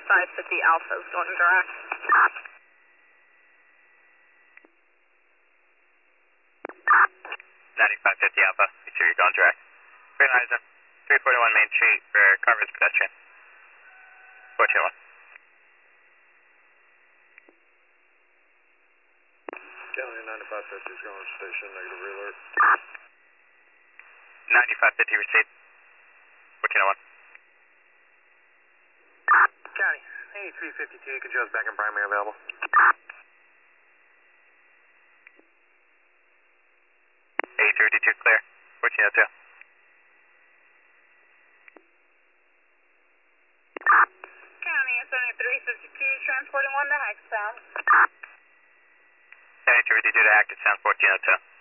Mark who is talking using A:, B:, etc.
A: 9550 Alpha is going direct.
B: 9550 Alpha, you see you're going direct. Green Horizon, 341 Main Street for Carver's pedestrian. 421.
C: County 9550 is going to station, negative alert.
B: 9550 received. 1401.
C: County 8352, Echo Joe's back in primary available.
B: 8352 clear. 1402.
A: County 7352, transporting 1 to Hackettstown.
B: 7252 to Hackettstown, 1402.